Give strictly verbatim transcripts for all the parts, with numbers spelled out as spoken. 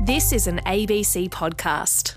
This is an A B C podcast.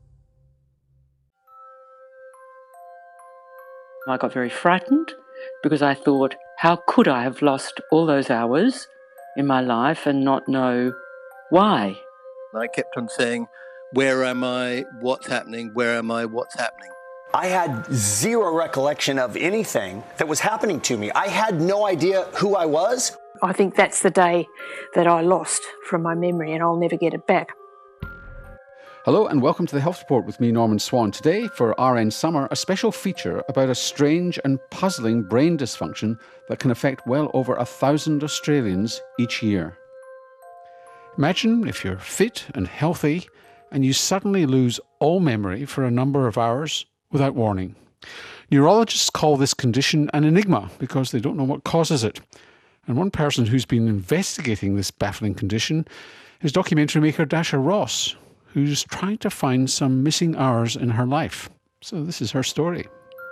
I got very frightened because I thought, how could I have lost all those hours in my life and not know why? I kept on saying, where am I? What's happening? Where am I? What's happening? I had zero recollection of anything that was happening to me. I had no idea who I was. I think that's the day that I lost from my memory, and I'll never get it back. Hello and welcome to the Health Report with me, Norman Swan. Today, for R N Summer, a special feature about a strange and puzzling brain dysfunction that can affect well over a thousand Australians each year. Imagine if you're fit and healthy and you suddenly lose all memory for a number of hours without warning. Neurologists call this condition an enigma because they don't know what causes it. And one person who's been investigating this baffling condition is documentary maker Dasha Ross, who's trying to find some missing hours in her life. So this is her story.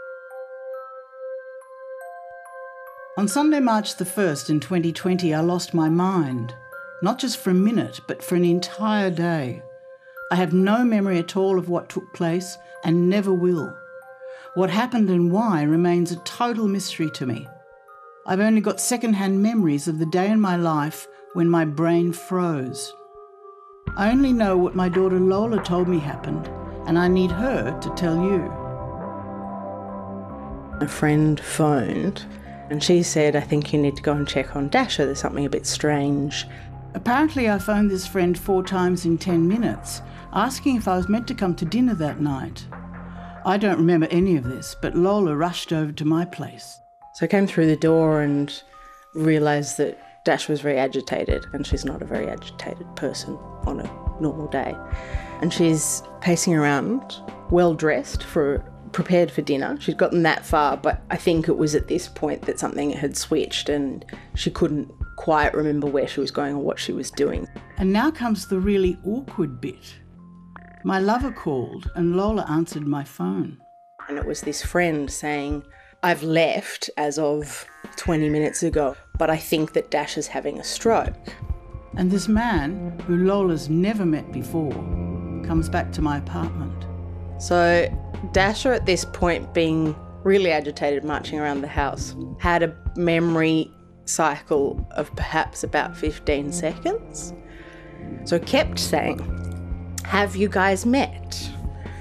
On Sunday, March the first in twenty twenty, I lost my mind. Not just for a minute, but for an entire day. I have no memory at all of what took place and never will. What happened and why remains a total mystery to me. I've only got second-hand memories of the day in my life when my brain froze. I only know what my daughter Lola told me happened, and I need her to tell you. A friend phoned and she said, I think you need to go and check on Dasha, there's something a bit strange. Apparently I phoned this friend four times in ten minutes, asking if I was meant to come to dinner that night. I don't remember any of this, but Lola rushed over to my place. So I came through the door and realised that Dash was very agitated, and she's not a very agitated person on a normal day. And she's pacing around, well dressed, for prepared for dinner. She'd gotten that far, but I think it was at this point that something had switched and she couldn't quite remember where she was going or what she was doing. And now comes the really awkward bit. My lover called and Lola answered my phone. And it was this friend saying, I've left as of twenty minutes ago, but I think that Dash is having a stroke. And this man, who Lola's never met before, comes back to my apartment. So Dasha, at this point, being really agitated, marching around the house, had a memory cycle of perhaps about fifteen seconds. So kept saying, have you guys met?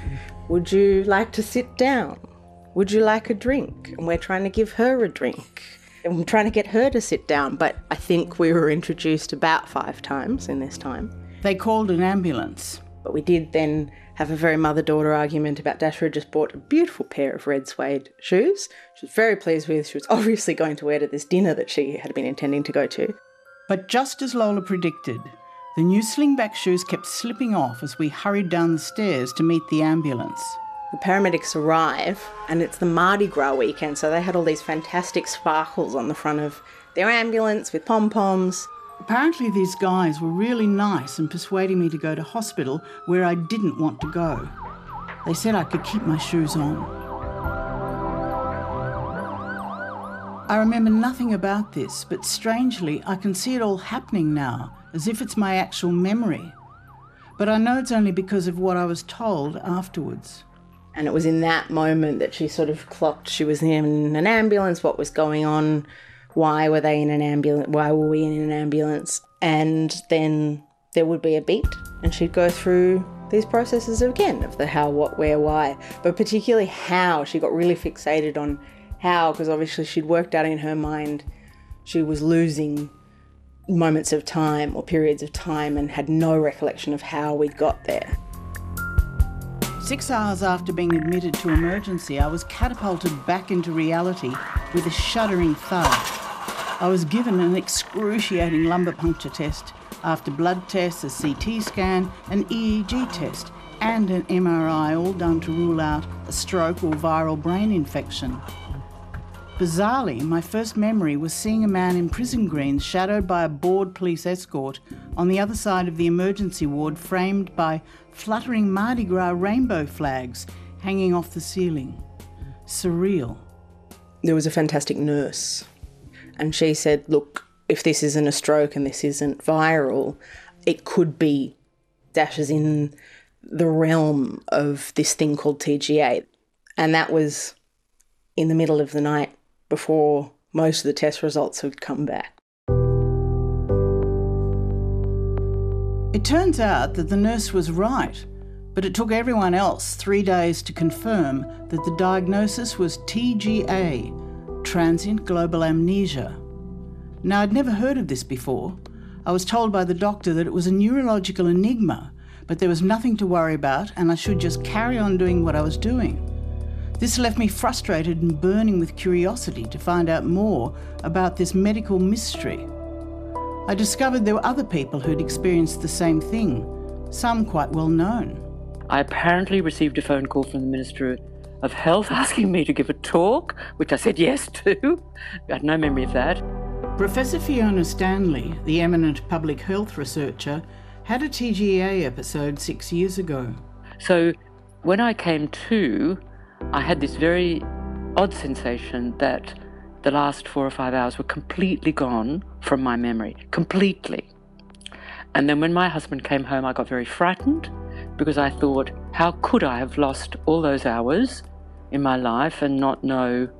Would you like to sit down? Would you like a drink? And we're trying to give her a drink. And we're trying to get her to sit down, but I think we were introduced about five times in this time. They called an ambulance. But we did then have a very mother-daughter argument about Dasha had just bought a beautiful pair of red suede shoes. She was very pleased with. She was obviously going to wear to this dinner that she had been intending to go to. But just as Lola predicted, the new slingback shoes kept slipping off as we hurried down the stairs to meet the ambulance. The paramedics arrive, and it's the Mardi Gras weekend, so they had all these fantastic sparkles on the front of their ambulance with pom-poms. Apparently these guys were really nice in persuading me to go to hospital where I didn't want to go. They said I could keep my shoes on. I remember nothing about this, but strangely I can see it all happening now, as if it's my actual memory. But I know it's only because of what I was told afterwards. And it was in that moment that she sort of clocked she was in an ambulance, what was going on, why were they in an ambulance, why were we in an ambulance? And then there would be a beat and she'd go through these processes again of the how, what, where, why. But particularly how, she got really fixated on how, because obviously she'd worked out in her mind she was losing moments of time or periods of time and had no recollection of how we got there. Six hours after being admitted to emergency, I was catapulted back into reality with a shuddering thud. I was given an excruciating lumbar puncture test after blood tests, a C T scan, an E E G test, and an M R I, all done to rule out a stroke or viral brain infection. Bizarrely, my first memory was seeing a man in prison greens shadowed by a bored police escort on the other side of the emergency ward, framed by fluttering Mardi Gras rainbow flags hanging off the ceiling. Surreal. There was a fantastic nurse and she said, look, if this isn't a stroke and this isn't viral, it could be dashes in the realm of this thing called T G A. And that was in the middle of the night before most of the test results had come back. It turns out that the nurse was right, but it took everyone else three days to confirm that the diagnosis was T G A, transient global amnesia. Now, I'd never heard of this before. I was told by the doctor that it was a neurological enigma, but there was nothing to worry about and I should just carry on doing what I was doing. This left me frustrated and burning with curiosity to find out more about this medical mystery. I discovered there were other people who'd experienced the same thing, some quite well known. I apparently received a phone call from the Minister of Health asking me to give a talk, which I said yes to. I had no memory of that. Professor Fiona Stanley, the eminent public health researcher, had a T G A episode six years ago. So when I came to, I had this very odd sensation that the last four or five hours were completely gone from my memory, completely. And then when my husband came home, I got very frightened because I thought, how could I have lost all those hours in my life and not know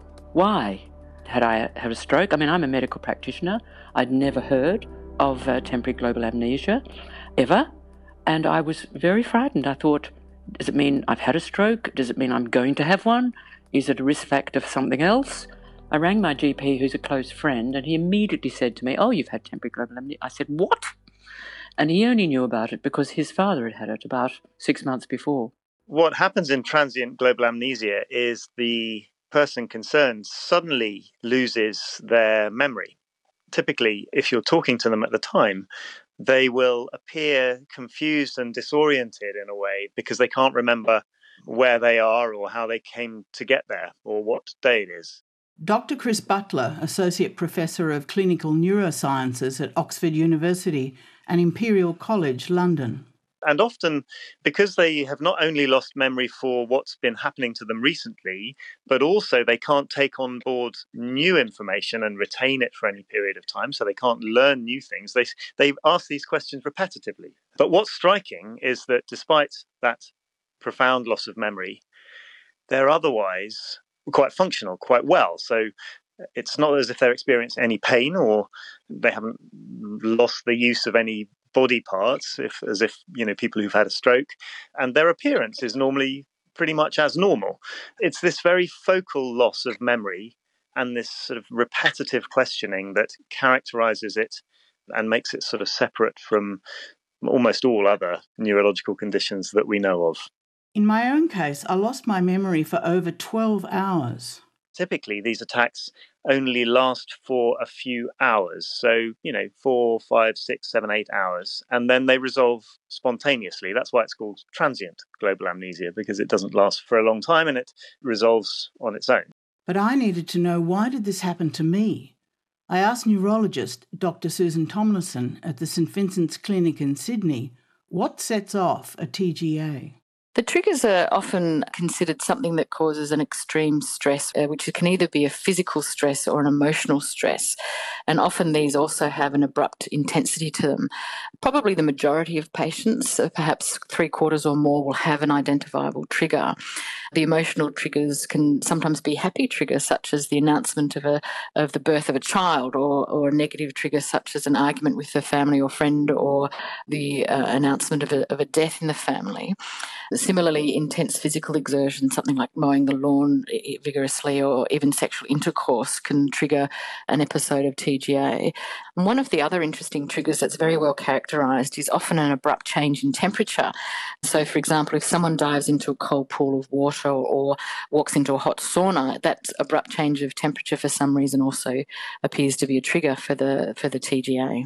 why? Had I had a stroke? I mean, I'm a medical practitioner. I'd never heard of uh, temporary global amnesia, ever. And I was very frightened. I thought, does it mean I've had a stroke? Does it mean I'm going to have one? Is it a risk factor for something else? I rang my G P, who's a close friend, and he immediately said to me, oh, you've had temporary global amnesia. I said, what? And he only knew about it because his father had had it about six months before. What happens in transient global amnesia is the person concerned suddenly loses their memory. Typically, if you're talking to them at the time, they will appear confused and disoriented in a way because they can't remember where they are or how they came to get there or what day it is. Doctor Chris Butler, Associate Professor of Clinical Neurosciences at Oxford University and Imperial College, London. And often, because they have not only lost memory for what's been happening to them recently, but also they can't take on board new information and retain it for any period of time, so they can't learn new things. They, they ask these questions repetitively. But what's striking is that despite that profound loss of memory, they're otherwise quite functional, quite well. So it's not as if they're experiencing any pain or they haven't lost the use of any body parts, if as if, you know, people who've had a stroke, and their appearance is normally pretty much as normal. It's this very focal loss of memory and this sort of repetitive questioning that characterizes it and makes it sort of separate from almost all other neurological conditions that we know of. In my own case, I lost my memory for over twelve hours. Typically, these attacks only last for a few hours. So, you know, four, five, six, seven, eight hours. And then they resolve spontaneously. That's why it's called transient global amnesia, because it doesn't last for a long time and it resolves on its own. But I needed to know, why did this happen to me? I asked neurologist Doctor Susan Tomlinson at the St Vincent's Clinic in Sydney, what sets off a T G A? The triggers are often considered something that causes an extreme stress, uh, which can either be a physical stress or an emotional stress. And often these also have an abrupt intensity to them. Probably the majority of patients, uh, perhaps three quarters or more, will have an identifiable trigger. The emotional triggers can sometimes be happy triggers, such as the announcement of a of the birth of a child, or, or a negative trigger such as an argument with a family or friend, or the uh, announcement of a, of a death in the family. Similarly, intense physical exertion, something like mowing the lawn vigorously or even sexual intercourse, can trigger an episode of T G A. And one of the other interesting triggers that's very well characterised is often an abrupt change in temperature. So, for example, if someone dives into a cold pool of water or walks into a hot sauna, that abrupt change of temperature for some reason also appears to be a trigger for the for the T G A.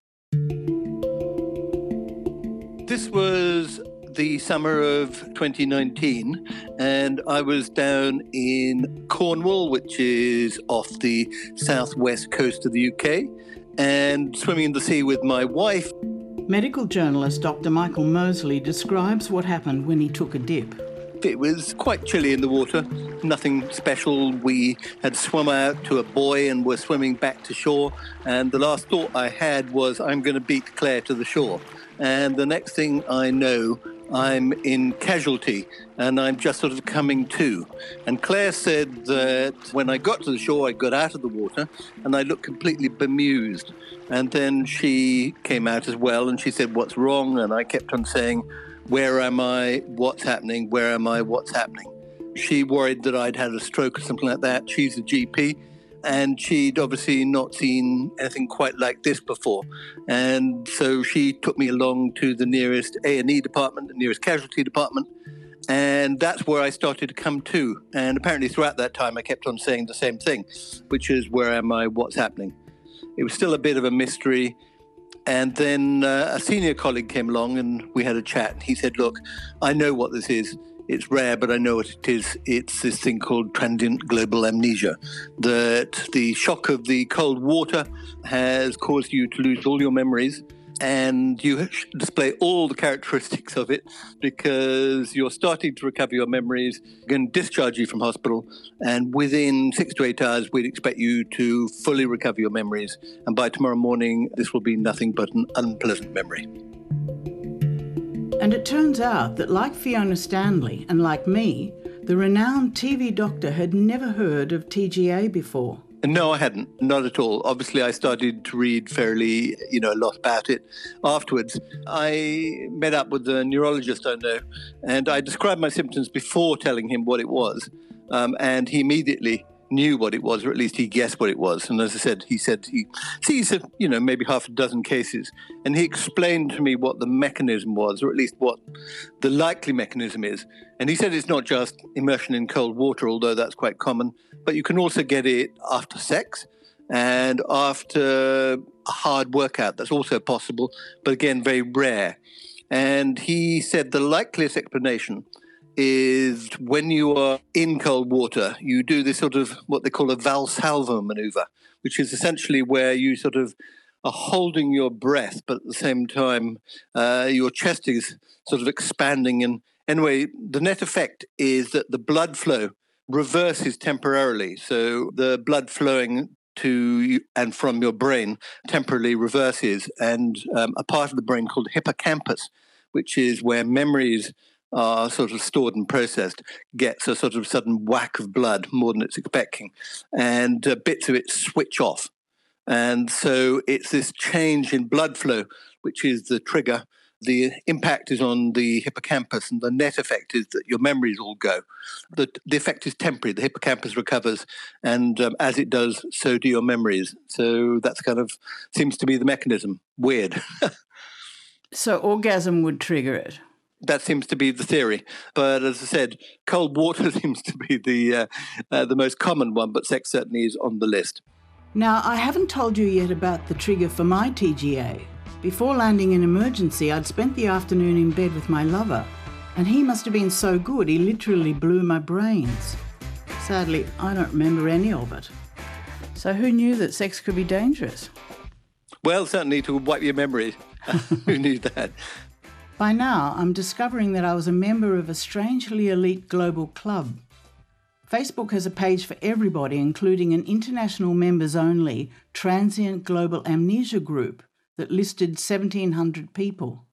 This was the summer of twenty nineteen, and I was down in Cornwall, which is off the southwest coast of the U K, and swimming in the sea with my wife. Medical journalist Doctor Michael Mosley describes what happened when he took a dip. It was quite chilly in the water, nothing special. We had swum out to a buoy and were swimming back to shore. And the last thought I had was, I'm going to beat Claire to the shore. And the next thing I know, I'm in casualty and I'm just sort of coming to. And Claire said that when I got to the shore, I got out of the water and I looked completely bemused. And then she came out as well and she said, what's wrong? And I kept on saying, where am I? What's happening? Where am I? What's happening? She worried that I'd had a stroke or something like that. She's a G P. And she'd obviously not seen anything quite like this before. And so she took me along to the nearest A and E department, the nearest casualty department. And that's where I started to come to. And apparently throughout that time, I kept on saying the same thing, which is, where am I? What's happening? It was still a bit of a mystery. And then uh, a senior colleague came along and we had a chat. He said, look, I know what this is. It's rare, but I know what it is. It's this thing called transient global amnesia, that the shock of the cold water has caused you to lose all your memories, and you display all the characteristics of it because you're starting to recover your memories, going to discharge you from hospital, and within six to eight hours, we'd expect you to fully recover your memories. And by tomorrow morning, this will be nothing but an unpleasant memory. And it turns out that, like Fiona Stanley and like me, the renowned T V doctor had never heard of T G A before. No, I hadn't. Not at all. Obviously, I started to read fairly, you know, a lot about it afterwards. I met up with a neurologist I know, and I described my symptoms before telling him what it was, um, and he immediately knew what it was, or at least he guessed what it was. And as I said, he said he sees, you know, maybe half a dozen cases. And he explained to me what the mechanism was, or at least what the likely mechanism is. And he said it's not just immersion in cold water, although that's quite common, but you can also get it after sex and after a hard workout. That's also possible, but again, very rare. And he said the likeliest explanation is when you are in cold water, you do this sort of what they call a Valsalva maneuver, which is essentially where you sort of are holding your breath, but at the same time, uh, your chest is sort of expanding. And anyway, the net effect is that the blood flow reverses temporarily. So the blood flowing to and from your brain temporarily reverses. And um, a part of the brain called hippocampus, which is where memories are sort of stored and processed, gets a sort of sudden whack of blood, more than it's expecting, and uh, bits of it switch off. And so it's this change in blood flow, which is the trigger. The impact is on the hippocampus, and the net effect is that your memories all go. The, the effect is temporary. The hippocampus recovers, and um, as it does, so do your memories. So that's kind of seems to be the mechanism. Weird. So orgasm would trigger it? That seems to be the theory. But as I said, cold water seems to be the uh, uh, the most common one, but sex certainly is on the list. Now, I haven't told you yet about the trigger for my T G A. Before landing in emergency, I'd spent the afternoon in bed with my lover, and he must have been so good he literally blew my brains. Sadly, I don't remember any of it. So who knew that sex could be dangerous? Well, certainly to wipe your memory. Who knew that? By now, I'm discovering that I was a member of a strangely elite global club. Facebook has a page for everybody, including an international members-only transient global amnesia group that listed seventeen hundred people.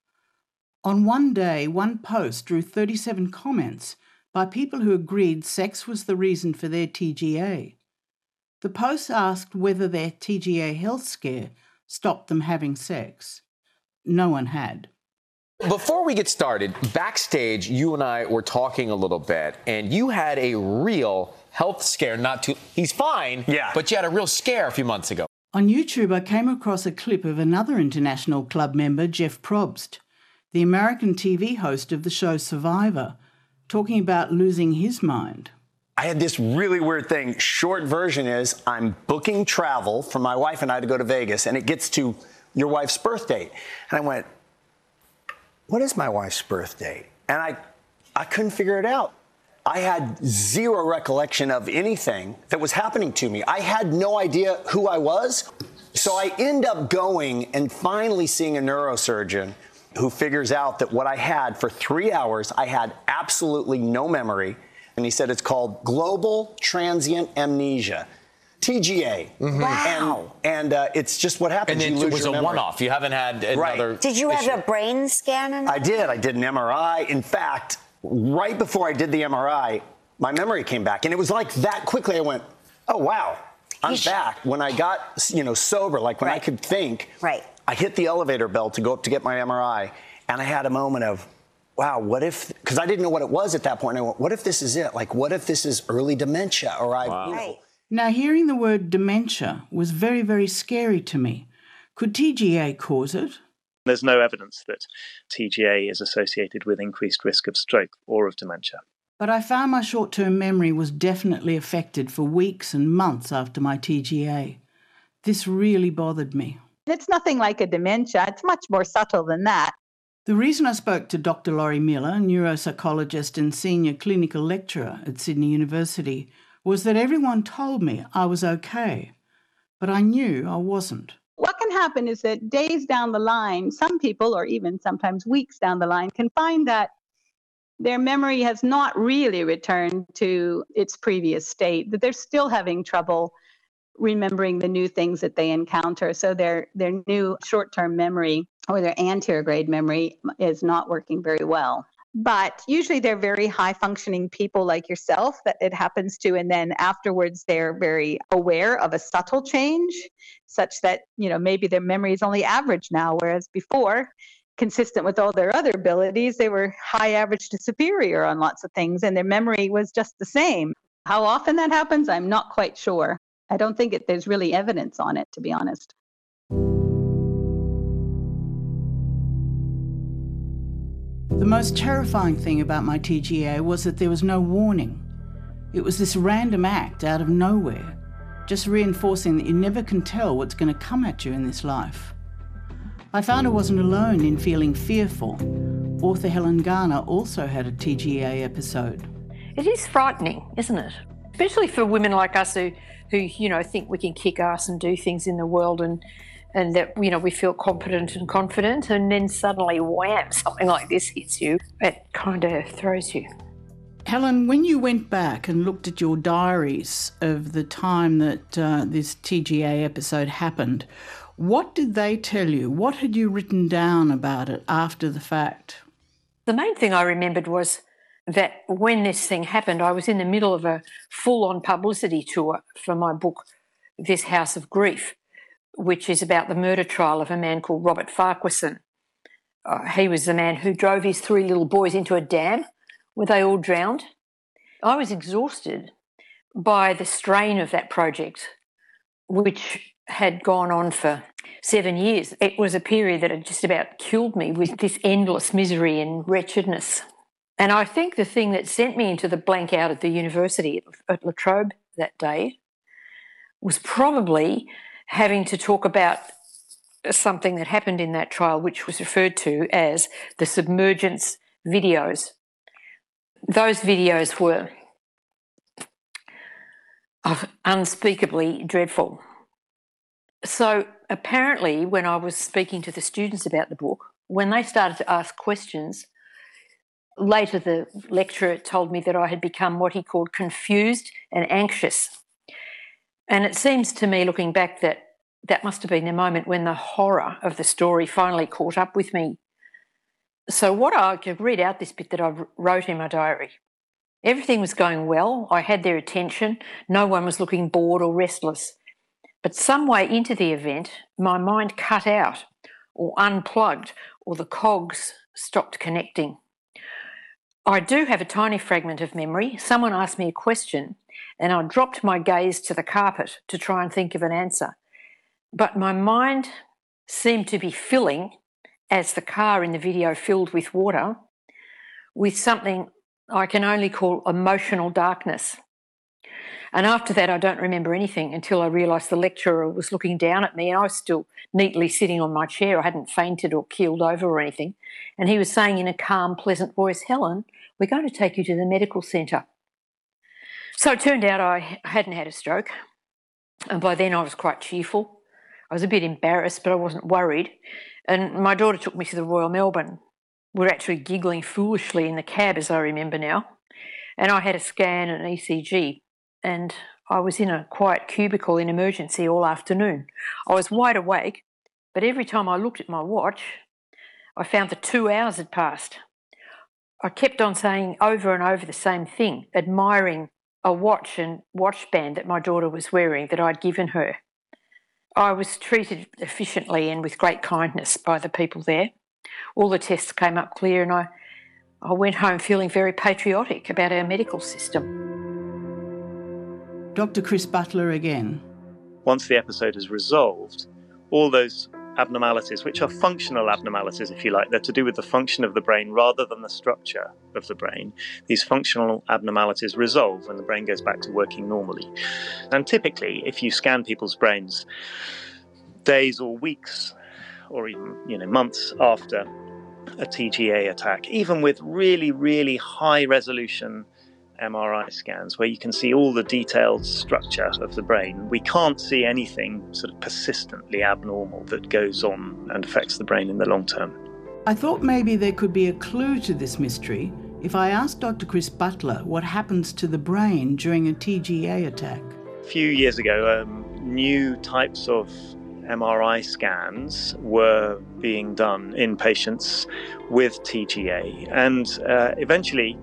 On one day, one post drew thirty-seven comments by people who agreed sex was the reason for their T G A. The post asked whether their T G A health scare stopped them having sex. No one had. Before we get started, backstage, you and I were talking a little bit, and you had a real health scare. Not too, he's fine, yeah, but you had a real scare a few months ago. On YouTube, I came across a clip of another international club member, Jeff Probst, the American T V host of the show Survivor, talking about losing his mind. I had this really weird thing. Short version is I'm booking travel for my wife and I to go to Vegas, and it gets to your wife's birth date. And I went, what is my wife's birth date? And I, I couldn't figure it out. I had zero recollection of anything that was happening to me. I had no idea who I was. So I end up going and finally seeing a neurosurgeon. who figures out that what I had for three hours, I had absolutely no memory. And he said it's called global transient amnesia. T G A. Mm-hmm. Wow. And, and uh, it's just what happens. And you it lose was your a memory. one-off. You haven't had another Right. Did you issue. have a brain scan? And I did. I did an M R I. In fact, right before I did the M R I, my memory came back. And it was like that quickly. I went, oh, wow, I'm sh- back. When I got, you know, sober, like when Right. I could think, Right. I hit the elevator bell to go up to get my M R I. And I had a moment of, wow, what if, because I didn't know what it was at that point. And I went, what if this is it? Like, what if this is early dementia? Or I, Wow. you know, Right. Now, hearing the word dementia was very, very scary to me. Could T G A cause it? There's no evidence that T G A is associated with increased risk of stroke or of dementia. But I found my short-term memory was definitely affected for weeks and months after my T G A. This really bothered me. It's nothing like a dementia. It's much more subtle than that. The reason I spoke to Doctor Laurie Miller, neuropsychologist and senior clinical lecturer at Sydney University, was that everyone told me I was okay, but I knew I wasn't. What can happen is that days down the line, some people, or even sometimes weeks down the line, can find that their memory has not really returned to its previous state, that they're still having trouble remembering the new things that they encounter. So their their new short-term memory or their anterograde memory is not working very well. But usually they're very high-functioning people like yourself that it happens to, and then afterwards they're very aware of a subtle change, such that, you know, maybe their memory is only average now, whereas before, consistent with all their other abilities, they were high average to superior on lots of things, and their memory was just the same. How often that happens, I'm not quite sure. I don't think it, there's really evidence on it, to be honest. The most terrifying thing about my T G A was that there was no warning. It was this random act out of nowhere, just reinforcing that you never can tell what's going to come at you in this life. I found I wasn't alone in feeling fearful. Author Helen Garner also had a T G A episode. It is frightening, isn't it? Especially for women like us who, who you know, think we can kick ass and do things in the world and and that, you know, we feel competent and confident, and then suddenly, wham, something like this hits you. It kind of throws you. Helen, when you went back and looked at your diaries of the time that uh, this T G A episode happened, what did they tell you? What had you written down about it after the fact? The main thing I remembered was that when this thing happened, I was in the middle of a full-on publicity tour for my book, This House of Grief, which is about the murder trial of a man called Robert Farquharson. Uh, he was the man who drove his three little boys into a dam where they all drowned. I was exhausted by the strain of that project, which had gone on for seven years. It was a period that had just about killed me with this endless misery and wretchedness. And I think the thing that sent me into the blank out at the university at La Trobe that day was probably having to talk about something that happened in that trial, which was referred to as the submergence videos. Those videos were unspeakably dreadful. So apparently when I was speaking to the students about the book, when they started to ask questions, later the lecturer told me that I had become what he called confused and anxious. And it seems to me, looking back, that that must have been the moment when the horror of the story finally caught up with me. So what I could read out this bit that I wrote in my diary. Everything was going well. I had their attention. No one was looking bored or restless. But some way into the event, my mind cut out or unplugged, or the cogs stopped connecting. I do have a tiny fragment of memory. Someone asked me a question and I dropped my gaze to the carpet to try and think of an answer. But my mind seemed to be filling, as the car in the video filled with water, with something I can only call emotional darkness. And after that, I don't remember anything until I realised the lecturer was looking down at me, and I was still neatly sitting on my chair. I hadn't fainted or keeled over or anything. And he was saying in a calm, pleasant voice, "Helen, we're going to take you to the medical centre." So it turned out I hadn't had a stroke. And by then I was quite cheerful. I was a bit embarrassed, but I wasn't worried. And my daughter took me to the Royal Melbourne. We were actually giggling foolishly in the cab, as I remember now. And I had a scan and an E C G, and I was in a quiet cubicle in emergency all afternoon. I was wide awake, but every time I looked at my watch, I found that two hours had passed. I kept on saying over and over the same thing, admiring a watch and watch band that my daughter was wearing that I'd given her. I was treated efficiently and with great kindness by the people there. All the tests came up clear, and I, I went home feeling very patriotic about our medical system. Doctor Chris Butler again. Once the episode is resolved, all those abnormalities, which are functional abnormalities, if you like, they're to do with the function of the brain rather than the structure of the brain. These functional abnormalities resolve when the brain goes back to working normally. And typically, if you scan people's brains days or weeks or even, you know, months after a T G A attack, even with really, really high resolution M R I scans where you can see all the detailed structure of the brain, we can't see anything sort of persistently abnormal that goes on and affects the brain in the long term. I thought maybe there could be a clue to this mystery if I asked Doctor Chris Butler what happens to the brain during a T G A attack. A few years ago, um, new types of M R I scans were being done in patients with T G A, and uh, eventually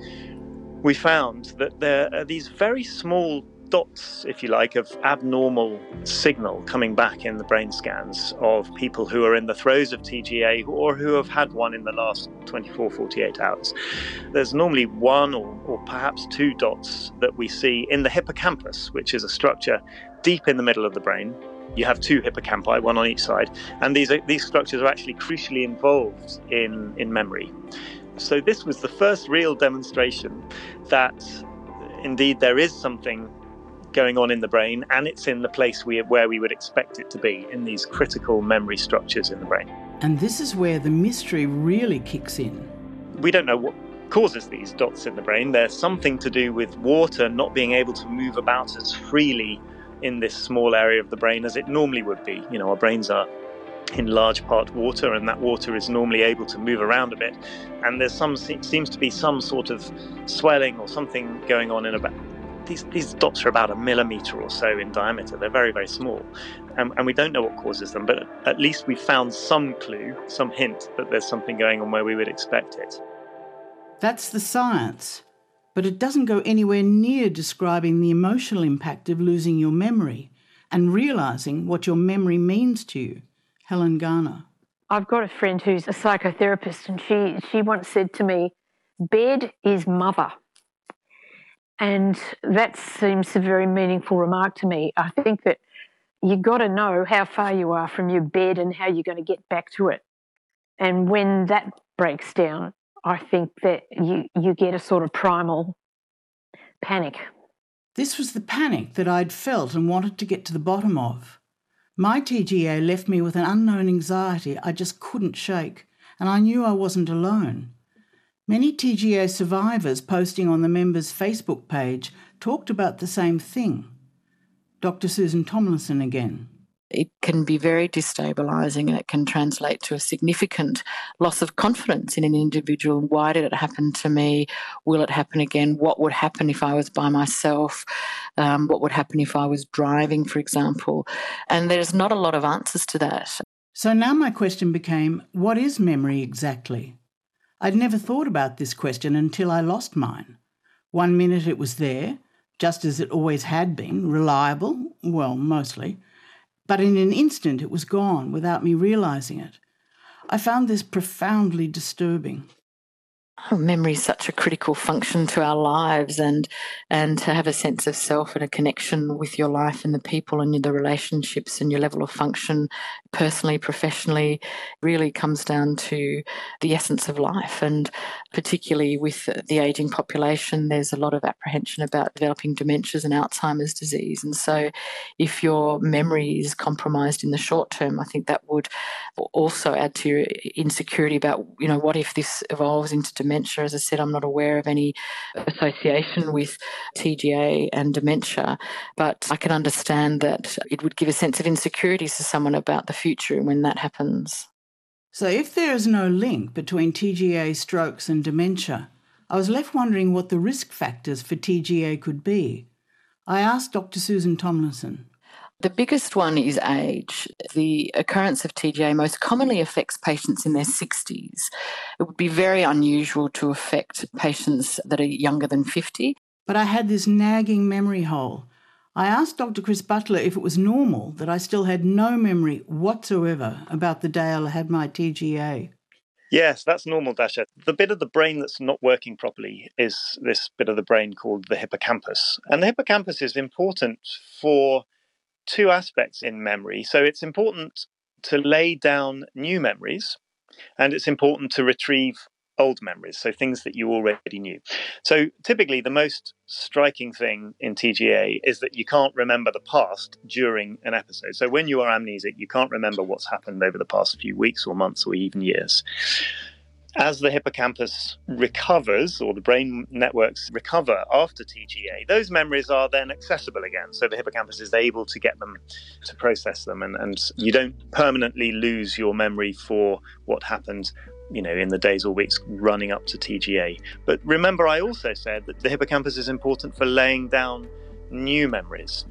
we found that there are these very small dots, if you like, of abnormal signal coming back in the brain scans of people who are in the throes of T G A or who have had one in the last twenty-four, forty-eight hours. There's normally one or, or perhaps two dots that we see in the hippocampus, which is a structure deep in the middle of the brain. You have two hippocampi, one on each side, and these are, these structures are actually crucially involved in, in memory. So this was the first real demonstration that indeed there is something going on in the brain, and it's in the place we, where we would expect it to be, in these critical memory structures in the brain. And this is where the mystery really kicks in. We don't know what causes these dots in the brain. There's something to do with water not being able to move about as freely in this small area of the brain as it normally would be. You know, our brains are in large part water, and that water is normally able to move around a bit, and there's some seems to be some sort of swelling or something going on in about these these dots are about a millimeter or so in diameter. They're very, very small, and, and we don't know what causes them, but at least we found some clue, some hint that there's something going on where we would expect it. That's the science, but it doesn't go anywhere near describing the emotional impact of losing your memory and realising what your memory means to you. Helen Garner. I've got a friend who's a psychotherapist, and she, she once said to me, bed is mother. And that seems a very meaningful remark to me. I think that you've got to know how far you are from your bed and how you're going to get back to it. And when that breaks down, I think that you, you get a sort of primal panic. This was the panic that I'd felt and wanted to get to the bottom of. My T G A left me with an unknown anxiety I just couldn't shake, and I knew I wasn't alone. Many T G A survivors posting on the members' Facebook page talked about the same thing. Doctor Susan Tomlinson again. It can be very destabilising, and it can translate to a significant loss of confidence in an individual. Why did it happen to me? Will it happen again? What would happen if I was by myself? Um, what would happen if I was driving, for example? And there's not a lot of answers to that. So now my question became, what is memory exactly? I'd never thought about this question until I lost mine. One minute it was there, just as it always had been, reliable, well, mostly. But in an instant it was gone without me realising it. I found this profoundly disturbing. Oh, memory is such a critical function to our lives, and and to have a sense of self and a connection with your life and the people and the relationships and your level of function personally, professionally, really comes down to the essence of life. And particularly with the ageing population, there's a lot of apprehension about developing dementias and Alzheimer's disease. And so if your memory is compromised in the short term, I think that would also add to your insecurity about, you know, what if this evolves into dementia? As I said, I'm not aware of any association with T G A and dementia, but I can understand that it would give a sense of insecurity to someone about the future when that happens. So if there is no link between T G A, strokes and dementia, I was left wondering what the risk factors for T G A could be. I asked Doctor Susan Tomlinson. The biggest one is age. The occurrence of T G A most commonly affects patients in their sixties. It would be very unusual to affect patients that are younger than fifty. But I had this nagging memory hole. I asked Doctor Chris Butler if it was normal that I still had no memory whatsoever about the day I had my T G A. Yes, that's normal, Dasha. The bit of the brain that's not working properly is this bit of the brain called the hippocampus. And the hippocampus is important for two aspects in memory. So it's important to lay down new memories, and it's important to retrieve old memories, so things that you already knew. So typically the most striking thing in T G A is that you can't remember the past during an episode. So when you are amnesic, you can't remember what's happened over the past few weeks or months or even years. As the hippocampus recovers, or the brain networks recover after T G A, those memories are then accessible again. So the hippocampus is able to get them, to process them, and, and you don't permanently lose your memory for what happened, you know, in the days or weeks running up to T G A. But remember, I also said that the hippocampus is important for laying down new memories.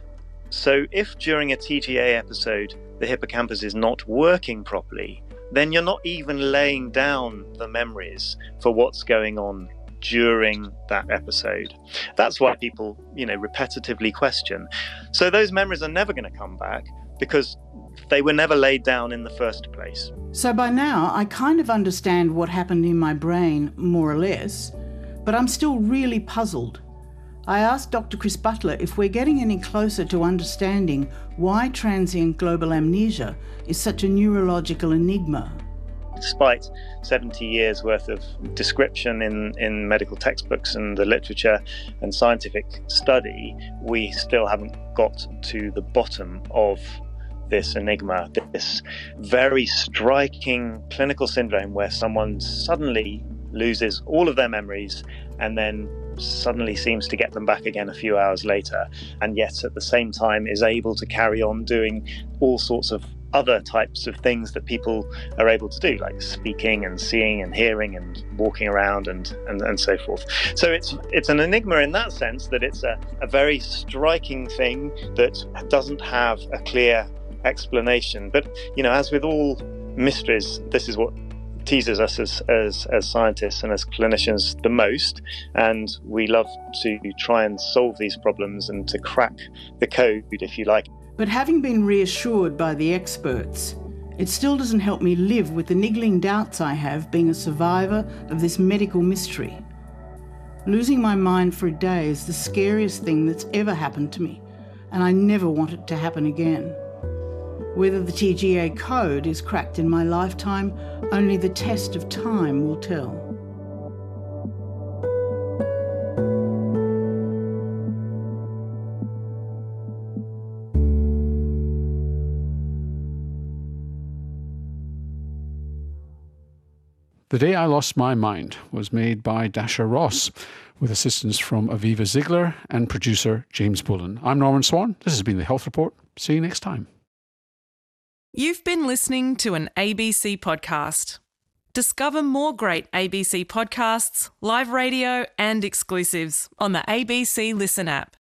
So if during a T G A episode, the hippocampus is not working properly, then you're not even laying down the memories for what's going on during that episode. That's why people, you know, repetitively question. So those memories are never going to come back because they were never laid down in the first place. So by now, I kind of understand what happened in my brain, more or less, but I'm still really puzzled. I asked Doctor Chris Butler if we're getting any closer to understanding why transient global amnesia is such a neurological enigma. Despite seventy years worth of description in, in medical textbooks and the literature and scientific study, we still haven't got to the bottom of this enigma, this very striking clinical syndrome where someone suddenly loses all of their memories and then suddenly seems to get them back again a few hours later, and yet at the same time is able to carry on doing all sorts of other types of things that people are able to do, like speaking and seeing and hearing and walking around and, and, and so forth. So it's it's an enigma in that sense, that it's a, a very striking thing that doesn't have a clear explanation. But, you know, as with all mysteries, this is what teases us as, as, as scientists and as clinicians the most, and we love to try and solve these problems and to crack the code, if you like. But having been reassured by the experts, it still doesn't help me live with the niggling doubts I have being a survivor of this medical mystery. Losing my mind for a day is the scariest thing that's ever happened to me, and I never want it to happen again. Whether the T G A code is cracked in my lifetime, only the test of time will tell. The Day I Lost My Mind was made by Dasha Ross, with assistance from Aviva Ziegler and producer James Bullen. I'm Norman Swan. This has been The Health Report. See you next time. You've been listening to an A B C podcast. Discover more great A B C podcasts, live radio and exclusives on the A B C Listen app.